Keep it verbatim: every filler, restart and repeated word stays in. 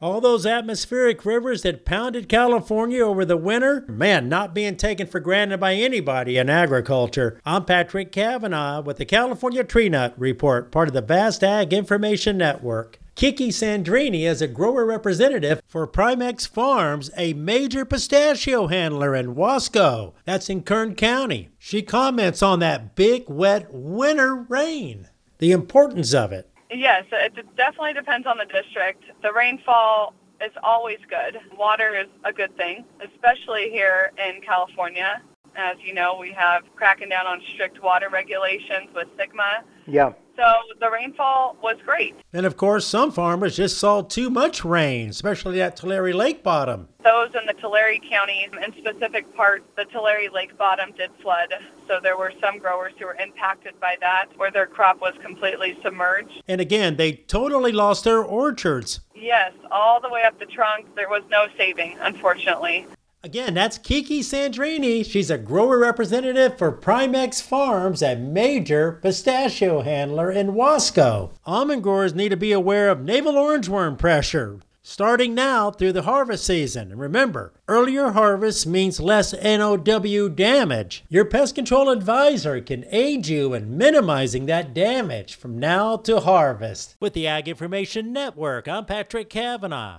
All those atmospheric rivers that pounded California over the winter, man, not being taken for granted by anybody in agriculture. I'm Patrick Cavanaugh with the California Tree Nut Report, part of the Vast Ag Information Network. Kiki Sandrini is a grower representative for Primex Farms, a major pistachio handler in Wasco. That's in Kern County. She comments on that big, wet winter rain, the importance of it. Yes, it definitely depends on the district. The rainfall is always good. Water is a good thing, especially here in California. As you know, we have cracking down on strict water regulations with SGMA. Yeah. So the rainfall was great. And of course, some farmers just saw too much rain, especially at Tulare Lake Bottom. Those in the Tulare County, in specific parts, the Tulare Lake Bottom did flood. So there were some growers who were impacted by that, where their crop was completely submerged. And again, they totally lost their orchards. Yes, all the way up the trunk. There was no saving, unfortunately. Again, that's Kiki Sandrini. She's a grower representative for Primex Farms, a major pistachio handler in Wasco. Almond growers need to be aware of navel orangeworm pressure, starting now through the harvest season. And remember, earlier harvest means less N O W damage. Your pest control advisor can aid you in minimizing that damage from now to harvest. With the Ag Information Network, I'm Patrick Cavanaugh.